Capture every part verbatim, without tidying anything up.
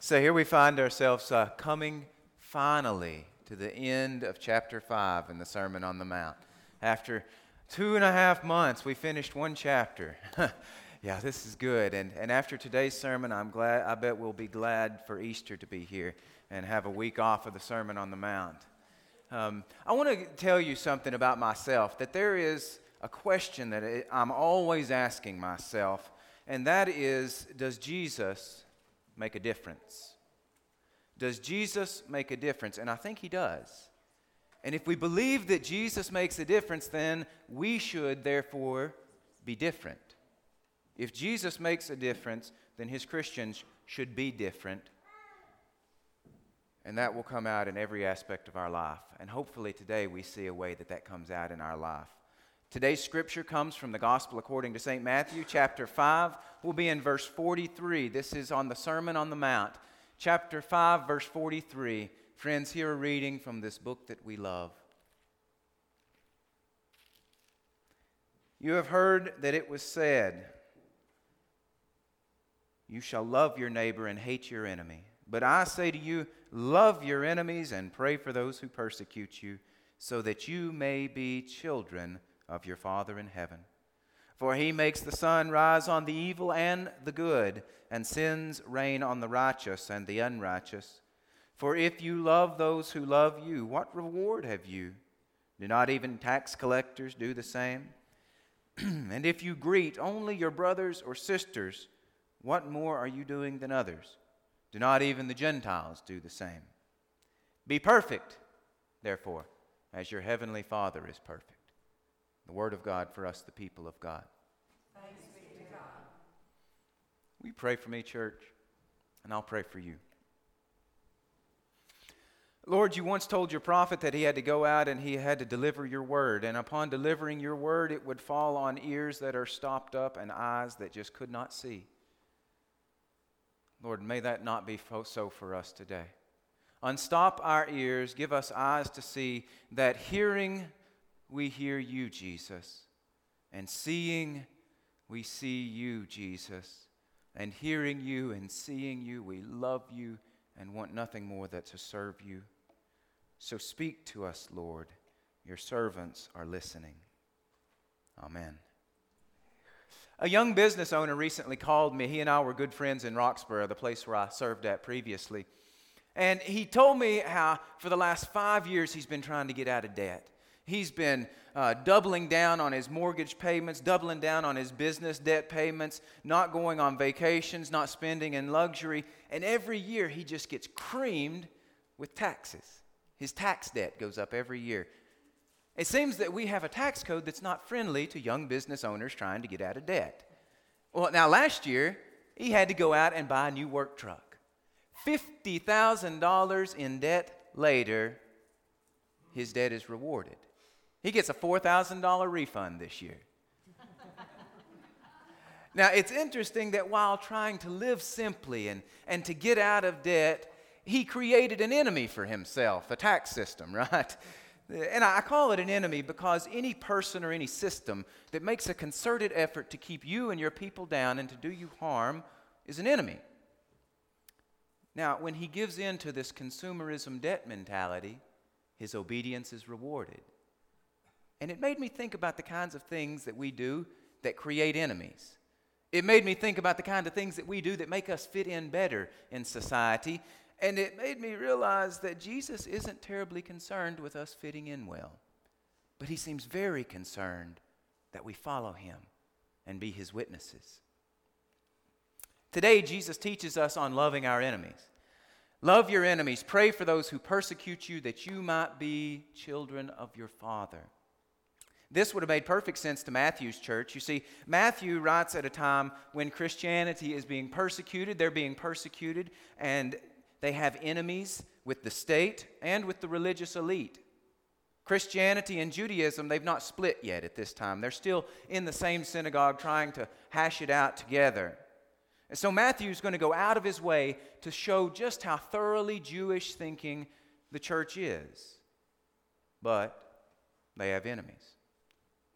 So here we find ourselves uh, coming finally to the end of chapter five in the Sermon on the Mount. After two and a half months, we finished one chapter. Yeah, this is good. And and after today's sermon, I'm glad. I bet we'll be glad for Easter to be here and have a week off of the Sermon on the Mount. Um, I want to tell you something about myself, that there is a question that I'm always asking myself, and that is, does Jesus make a difference? Does Jesus make a difference? And I think he does. And if we believe that Jesus makes a difference, then we should therefore be different. If Jesus makes a difference, then his Christians should be different. And that will come out in every aspect of our life. And hopefully today we see a way that that comes out in our life. Today's scripture comes from the Gospel according to Saint Matthew, chapter five. We'll be in verse forty-three. This is on the Sermon on the Mount. Chapter five, verse forty-three. Friends, hear a reading from this book that we love. You have heard that it was said, you shall love your neighbor and hate your enemy. But I say to you, love your enemies and pray for those who persecute you, so that you may be children of your Father in heaven. For he makes the sun rise on the evil and the good, and sends rain on the righteous and the unrighteous. For if you love those who love you, what reward have you? Do not even tax collectors do the same? And if you greet only your brothers or sisters, what more are you doing than others? Do not even the Gentiles do the same? Be perfect, therefore, as your heavenly Father is perfect. The word of God for us, the people of God. Thanks be to God. Will you pray for me, church? And I'll pray for you. Lord, you once told your prophet that he had to go out and he had to deliver your word. And upon delivering your word, it would fall on ears that are stopped up and eyes that just could not see. Lord, may that not be so for us today. Unstop our ears, give us eyes to see, that hearing we hear you, Jesus, and seeing we see you, Jesus, and hearing you and seeing you, we love you and want nothing more than to serve you. So speak to us, Lord. Your servants are listening. Amen. A young business owner recently called me. He and I were good friends in Roxborough, the place where I served at previously. And he told me how for the last five years he's been trying to get out of debt. He's been uh, doubling down on his mortgage payments, doubling down on his business debt payments, not going on vacations, not spending in luxury. And every year he just gets creamed with taxes. His tax debt goes up every year. It seems that we have a tax code that's not friendly to young business owners trying to get out of debt. Well, now last year, he had to go out and buy a new work truck. fifty thousand dollars in debt later, his debt is rewarded. He gets a four thousand dollars refund this year. Now, it's interesting that while trying to live simply and, and to get out of debt, he created an enemy for himself, a tax system, right? And I call it an enemy because any person or any system that makes a concerted effort to keep you and your people down and to do you harm is an enemy. Now, when he gives in to this consumerism debt mentality, his obedience is rewarded. And it made me think about the kinds of things that we do that create enemies. It made me think about the kind of things that we do that make us fit in better in society. And it made me realize that Jesus isn't terribly concerned with us fitting in well. But he seems very concerned that we follow him and be his witnesses. Today, Jesus teaches us on loving our enemies. Love your enemies. Pray for those who persecute you, that you might be children of your Father. This would have made perfect sense to Matthew's church. You see, Matthew writes at a time when Christianity is being persecuted. They're being persecuted, and they have enemies with the state and with the religious elite. Christianity and Judaism, they've not split yet at this time. They're still in the same synagogue trying to hash it out together. And so Matthew's going to go out of his way to show just how thoroughly Jewish thinking the church is. But they have enemies,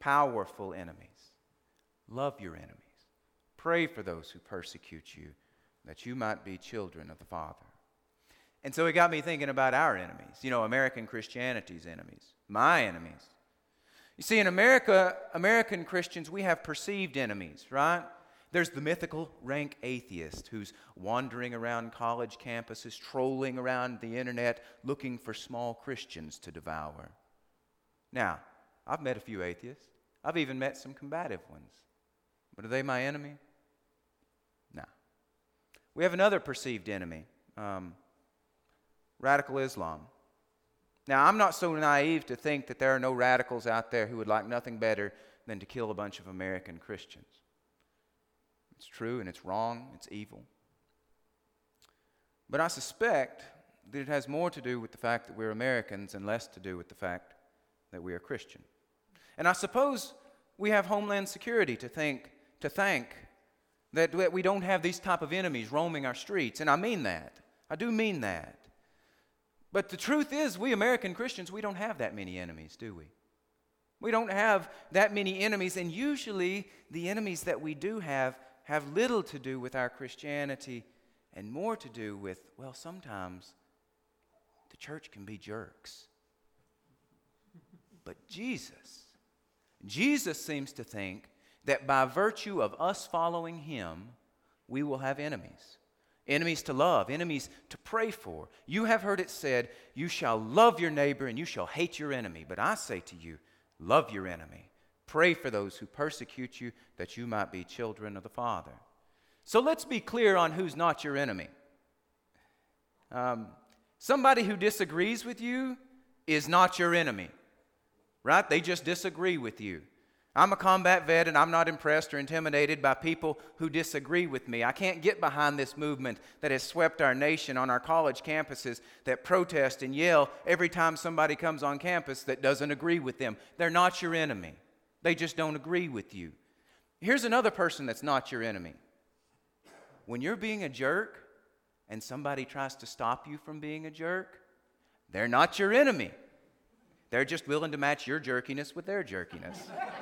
powerful enemies. Love your enemies. Pray for those who persecute you. that you might be children of the Father. And so it got me thinking about our enemies, you know, American Christianity's enemies, my enemies. You see, in America, American Christians, we have perceived enemies, right? There's the mythical rank atheist who's wandering around college campuses, trolling around the internet, looking for small Christians to devour. Now, I've met a few atheists. I've even met some combative ones. But are they my enemy? No. We have another perceived enemy, um, radical Islam. Now, I'm not so naive to think that there are no radicals out there who would like nothing better than to kill a bunch of American Christians. It's true and it's wrong, it's evil. But I suspect that it has more to do with the fact that we're Americans and less to do with the fact that we are Christian. And I suppose we have Homeland Security to think, to thank that, that we don't have these type of enemies roaming our streets. And I mean that. I do mean that. But the truth is, we American Christians, we don't have that many enemies, do we? We don't have that many enemies, and usually the enemies that we do have have little to do with our Christianity and more to do with, well, sometimes the church can be jerks. But Jesus, Jesus seems to think that by virtue of us following Him, we will have enemies. Enemies to love, enemies to pray for. You have heard it said, you shall love your neighbor and you shall hate your enemy. But I say to you, love your enemy. Pray for those who persecute you, that you might be children of the Father. So let's be clear on who's not your enemy. Um, somebody who disagrees with you is not your enemy, right? They just disagree with you. I'm a combat vet, and I'm not impressed or intimidated by people who disagree with me. I can't get behind this movement that has swept our nation on our college campuses that protest and yell every time somebody comes on campus that doesn't agree with them. They're not your enemy. They just don't agree with you. Here's another person that's not your enemy. When you're being a jerk and somebody tries to stop you from being a jerk, they're not your enemy. They're just willing to match your jerkiness with their jerkiness.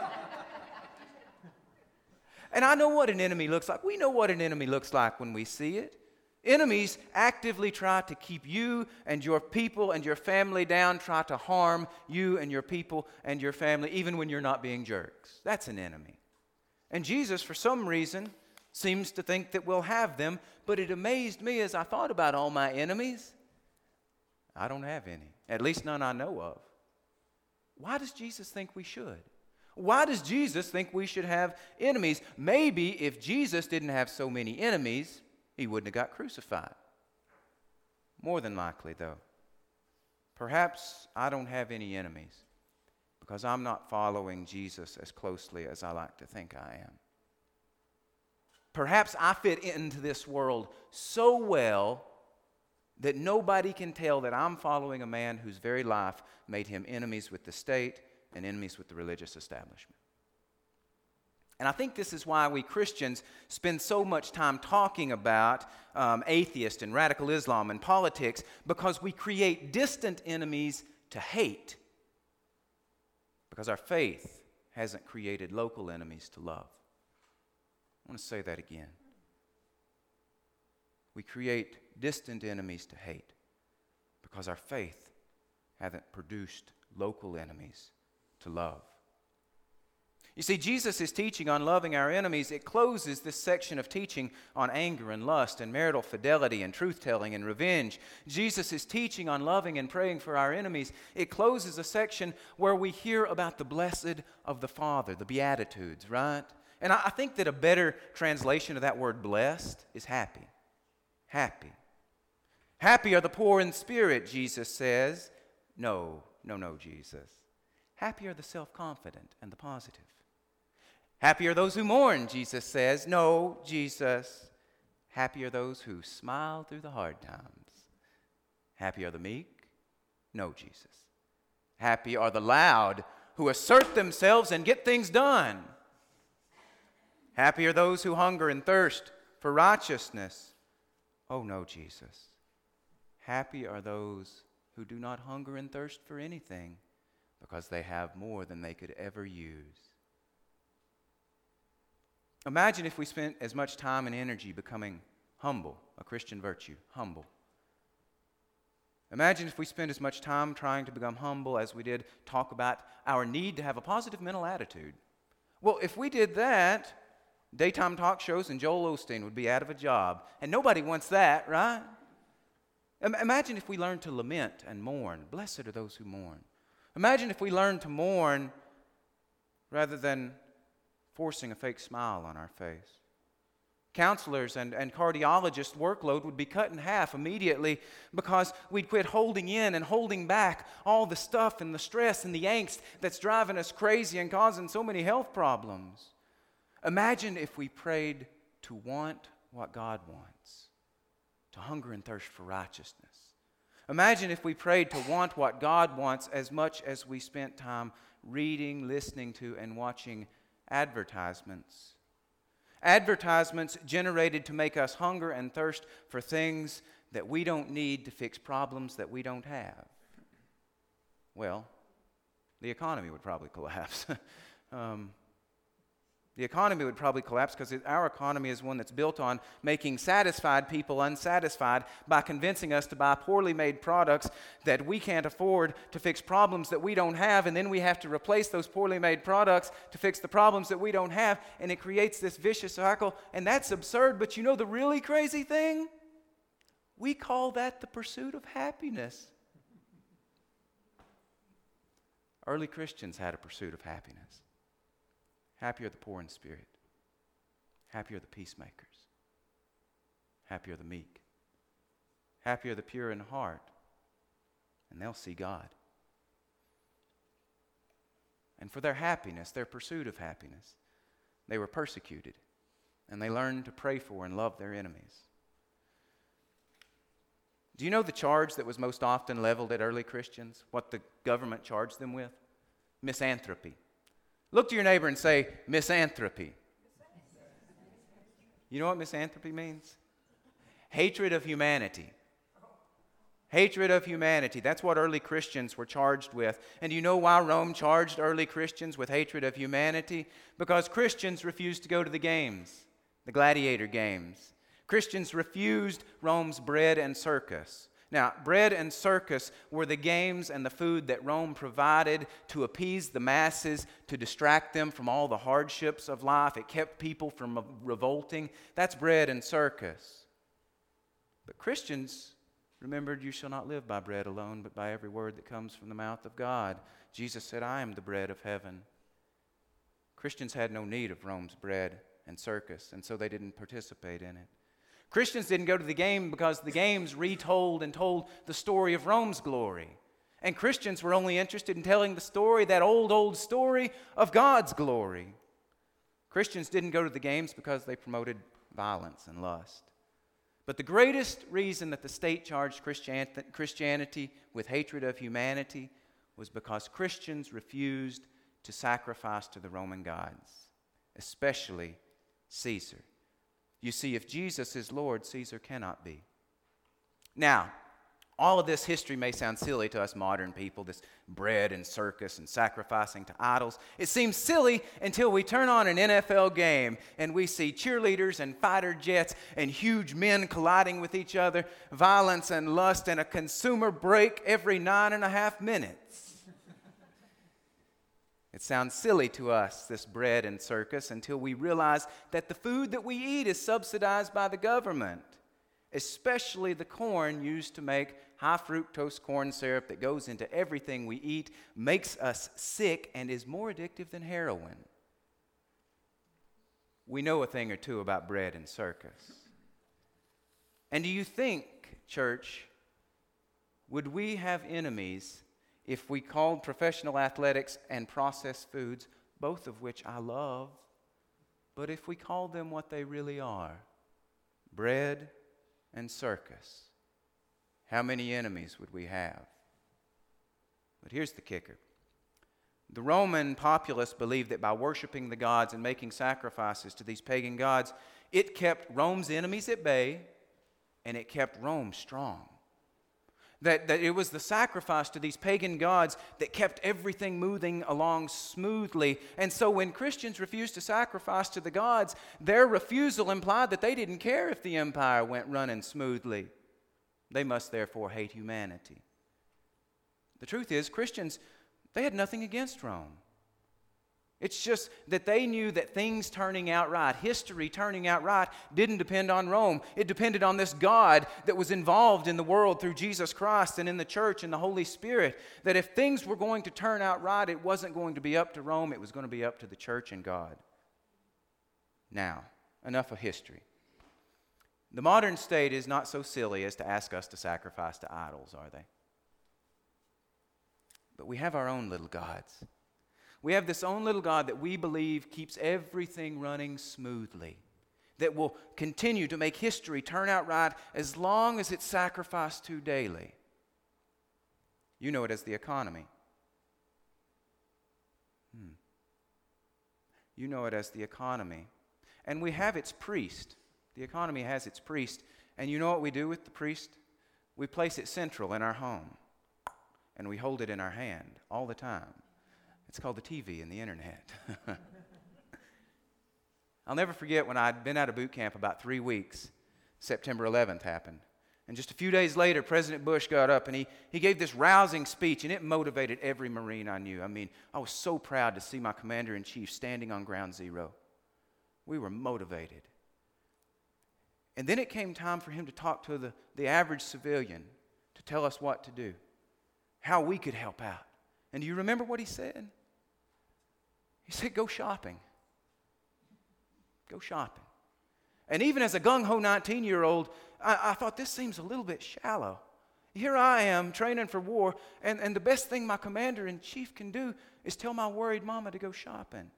And I know what an enemy looks like. We know what an enemy looks like when we see it. Enemies actively try to keep you and your people and your family down, try to harm you and your people and your family, even when you're not being jerks. That's an enemy. And Jesus, for some reason, seems to think that we'll have them, but it amazed me as I thought about all my enemies. I don't have any, at least none I know of. Why does Jesus think we should? Why does Jesus think we should have enemies? Maybe if Jesus didn't have so many enemies, He wouldn't have got crucified. More than likely, though. Perhaps I don't have any enemies because I'm not following Jesus as closely as I like to think I am. Perhaps I fit into this world so well that nobody can tell that I'm following a man whose very life made him enemies with the state and enemies with the religious establishment. And I think this is why we Christians spend so much time talking about um, atheists and radical Islam and politics, because we create distant enemies to hate, because our faith hasn't created local enemies to love. I want to say that again. We create distant enemies to hate because our faith hasn't produced local enemies to love. You see, Jesus' teaching on loving our enemies, it closes this section of teaching on anger and lust and marital fidelity and truth-telling and revenge. Jesus' teaching on loving and praying for our enemies, it closes a section where we hear about the blessed of the Father, the Beatitudes, right? And I think that a better translation of that word blessed is happy. Happy. Happy are the poor in spirit, Jesus says. No, no, no, Jesus. Happy are the self-confident and the positive. Happy are those who mourn, Jesus says. No, Jesus. Happy are those who smile through the hard times. Happy are the meek. No, Jesus. Happy are the loud who assert themselves and get things done. Happy are those who hunger and thirst for righteousness. Oh, no, Jesus. Happy are those who do not hunger and thirst for anything, because they have more than they could ever use. Imagine if we spent as much time and energy becoming Humble, a Christian virtue, humble. Imagine if we spent as much time trying to become humble as we did talk about our need to have a positive mental attitude. Well, if we did that, daytime talk shows and Joel Osteen would be out of a job. And nobody wants that, right? Imagine if we learned to lament and mourn. Blessed are those who mourn. Imagine if we learned to mourn rather than forcing a fake smile on our face. Counselors and, and cardiologists' workload would be cut in half immediately because we'd quit holding in and holding back all the stuff and the stress and the angst that's driving us crazy and causing so many health problems. Imagine if we prayed to want what God wants, to hunger and thirst for righteousness. Imagine if we prayed to want what God wants as much as we spent time reading, listening to, and watching advertisements. Advertisements generated to make us hunger and thirst for things that we don't need to fix problems that we don't have. Well, the economy would probably collapse. um, the economy would probably collapse because our economy is one that's built on making satisfied people unsatisfied by convincing us to buy poorly made products that we can't afford to fix problems that we don't have, and then we have to replace those poorly made products to fix the problems that we don't have, and it creates this vicious cycle, and that's absurd. But you know the really crazy thing? We call that the pursuit of happiness. Early Christians had a pursuit of happiness. Happy are the poor in spirit. Happy are the peacemakers. Happy are the meek. Happy are the pure in heart, and they'll see God. And for their happiness, their pursuit of happiness, they were persecuted, and they learned to pray for and love their enemies. Do you know the charge that was most often leveled at early Christians? What the government charged them with? Misanthropy. Look to your neighbor and say, misanthropy. You know what misanthropy means? Hatred of humanity. Hatred of humanity. That's what early Christians were charged with. And do you know why Rome charged early Christians with hatred of humanity? Because Christians refused to go to the games, the gladiator games. Christians refused Rome's bread and circus. Now, bread and circus were the games and the food that Rome provided to appease the masses, to distract them from all the hardships of life. It kept people from revolting. That's bread and circus. But Christians remembered, you shall not live by bread alone, but by every word that comes from the mouth of God. Jesus said, I am the bread of heaven. Christians had no need of Rome's bread and circus, and so they didn't participate in it. Christians didn't go to the game because the games retold and told the story of Rome's glory. And Christians were only interested in telling the story, that old, old story of God's glory. Christians didn't go to the games because they promoted violence and lust. But the greatest reason that the state charged Christianity with hatred of humanity was because Christians refused to sacrifice to the Roman gods, especially Caesar. You see, if Jesus is Lord, Caesar cannot be. Now, all of this history may sound silly to us modern people, this bread and circus and sacrificing to idols. It seems silly until we turn on an N F L game and we see cheerleaders and fighter jets and huge men colliding with each other, violence and lust, and a consumer break every nine and a half minutes. It sounds silly to us, this bread and circus, until we realize that the food that we eat is subsidized by the government, especially the corn used to make high fructose corn syrup that goes into everything we eat, makes us sick, and is more addictive than heroin. We know a thing or two about bread and circus. And do you think, church, would we have enemies if we called professional athletics and processed foods, both of which I love, but if we called them what they really are, bread and circus, how many enemies would we have? But here's the kicker. The Roman populace believed that by worshiping the gods and making sacrifices to these pagan gods, it kept Rome's enemies at bay and it kept Rome strong. That, that it was the sacrifice to these pagan gods that kept everything moving along smoothly. And so when Christians refused to sacrifice to the gods, their refusal implied that they didn't care if the empire went running smoothly. They must therefore hate humanity. The truth is, Christians, they had nothing against Rome. It's just that they knew that things turning out right, history turning out right, didn't depend on Rome. It depended on this God that was involved in the world through Jesus Christ and in the church and the Holy Spirit. That if things were going to turn out right, it wasn't going to be up to Rome, it was going to be up to the church and God. Now, enough of history. The modern state is not so silly as to ask us to sacrifice to idols, are they? But we have our own little gods. We have this own little God that we believe keeps everything running smoothly, that will continue to make history turn out right as long as it's sacrificed to daily. You know it as the economy. Hmm. You know it as the economy. And we have its priest. The economy has its priest. And you know what we do with the priest? We place it central in our home. And we hold it in our hand all the time. It's called the T V and the internet. I'll never forget when I'd been out of boot camp about three weeks, September eleventh happened. And just a few days later, President Bush got up and he, he gave this rousing speech, and it motivated every Marine I knew. I mean, I was so proud to see my commander-in-chief standing on ground zero. We were motivated. And then it came time for him to talk to the, the average civilian, to tell us what to do, how we could help out. And do you remember what he said? He said, go shopping. Go shopping. And even as a gung-ho nineteen-year-old, I, I thought this seems a little bit shallow. Here I am training for war, and, and the best thing my commander-in-chief can do is tell my worried mama to go shopping.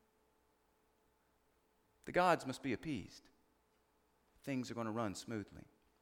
The gods must be appeased. Things are going to run smoothly.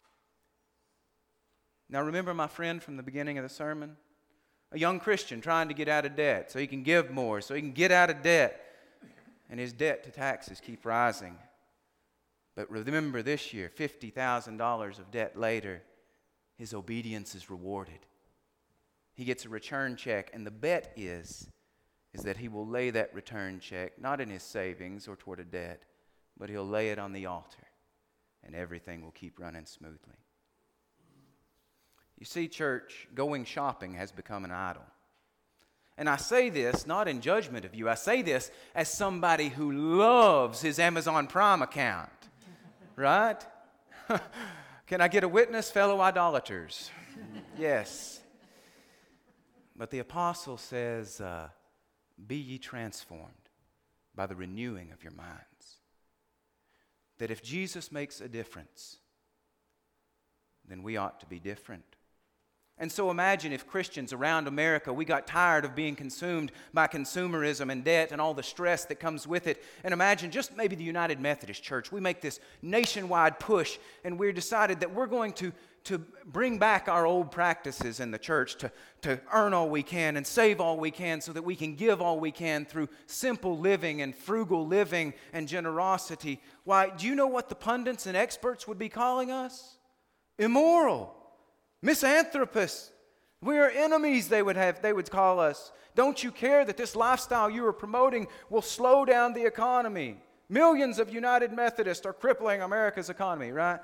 Now remember my friend from the beginning of the sermon? A young Christian trying to get out of debt so he can give more, so he can get out of debt. And his debt to taxes keep rising. But remember this year, fifty thousand dollars of debt later, his obedience is rewarded. He gets a return check, and the bet is, is that he will lay that return check not in his savings or toward a debt, but he'll lay it on the altar, and everything will keep running smoothly. You see, church, going shopping has become an idol. And I say this not in judgment of you. I say this as somebody who loves his Amazon Prime account. Right? Can I get a witness, fellow idolaters? Yes. But the apostle says, uh, be ye transformed by the renewing of your minds. That if Jesus makes a difference, then we ought to be different. And so imagine if Christians around America, we got tired of being consumed by consumerism and debt and all the stress that comes with it. And imagine just maybe the United Methodist Church. We make this nationwide push, and we're decided that we're going to, to bring back our old practices in the church, to, to earn all we can and save all we can so that we can give all we can through simple living and frugal living and generosity. Why, do you know what the pundits and experts would be calling us? Immoral. Misanthropists. We are enemies, they would have, they would call us. Don't you care that this lifestyle you are promoting will slow down the economy? Millions of United Methodists are crippling America's economy, right?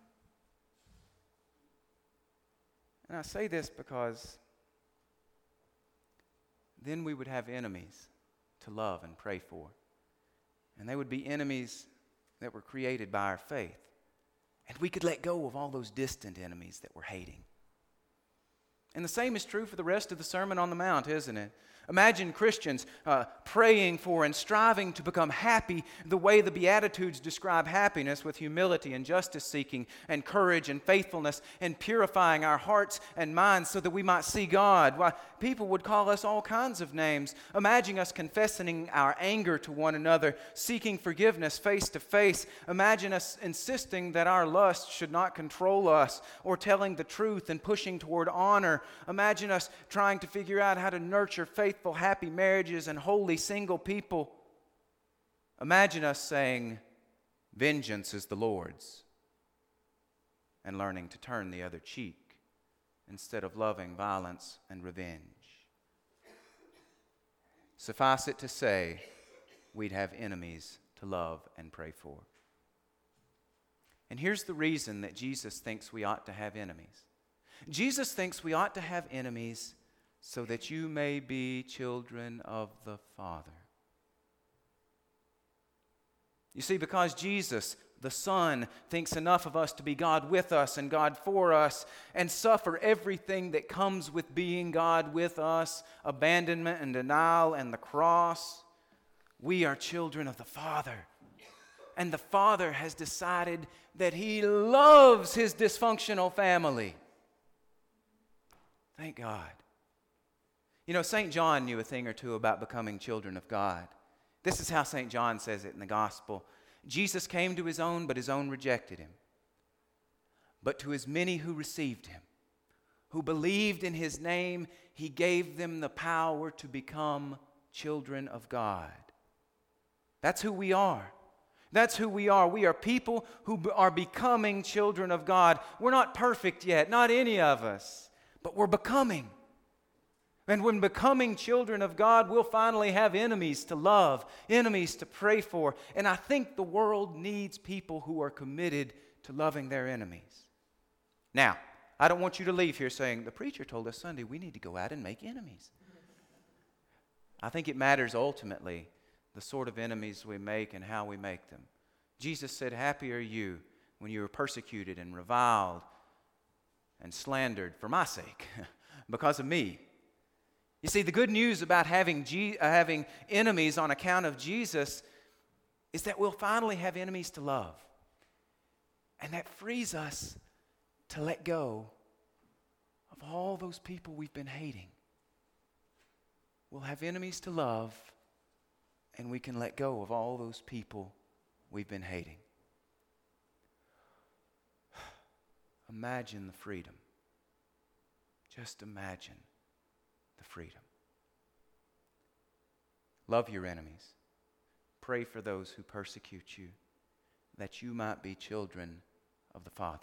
And I say this because then we would have enemies to love and pray for. And they would be enemies that were created by our faith. And we could let go of all those distant enemies that we're hating. And the same is true for the rest of the Sermon on the Mount, isn't it? Imagine Christians uh, praying for and striving to become happy the way the Beatitudes describe happiness, with humility and justice-seeking and courage and faithfulness, and purifying our hearts and minds so that we might see God. Why, people would call us all kinds of names. Imagine us confessing our anger to one another, seeking forgiveness face to face. Imagine us insisting that our lust should not control us, or telling the truth and pushing toward honor. Imagine us trying to figure out how to nurture faith happy marriages and holy single people. Imagine us saying, vengeance is the Lord's, and learning to turn the other cheek instead of loving violence and revenge. Suffice it to say, we'd have enemies to love and pray for. And here's the reason that Jesus thinks we ought to have enemies. Jesus thinks we ought to have enemies so that you may be children of the Father. You see, because Jesus, the Son, thinks enough of us to be God with us and God for us and suffer everything that comes with being God with us, abandonment and denial and the cross, we are children of the Father. And the Father has decided that He loves His dysfunctional family. Thank God. You know, Saint John knew a thing or two about becoming children of God. This is how Saint John says it in the Gospel. Jesus came to His own, but His own rejected Him. But to as many who received Him, who believed in His name, He gave them the power to become children of God. That's who we are. That's who we are. We are people who are becoming children of God. We're not perfect yet, not any of us, but we're becoming. And when becoming children of God, we'll finally have enemies to love, enemies to pray for. And I think the world needs people who are committed to loving their enemies. Now, I don't want you to leave here saying, the preacher told us Sunday we need to go out and make enemies. I think it matters ultimately the sort of enemies we make and how we make them. Jesus said, happy are you when you are persecuted and reviled and slandered for my sake, because of me. You see, the good news about having, G- uh, having enemies on account of Jesus is that we'll finally have enemies to love. And that frees us to let go of all those people we've been hating. We'll have enemies to love, and we can let go of all those people we've been hating. Imagine the freedom. Just imagine the freedom. Love your enemies. Pray for those who persecute you, that you might be children of the Father.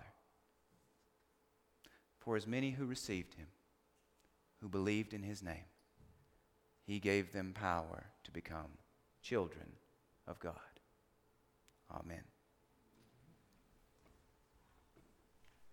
For as many who received Him, who believed in His name, He gave them power to become children of God. Amen.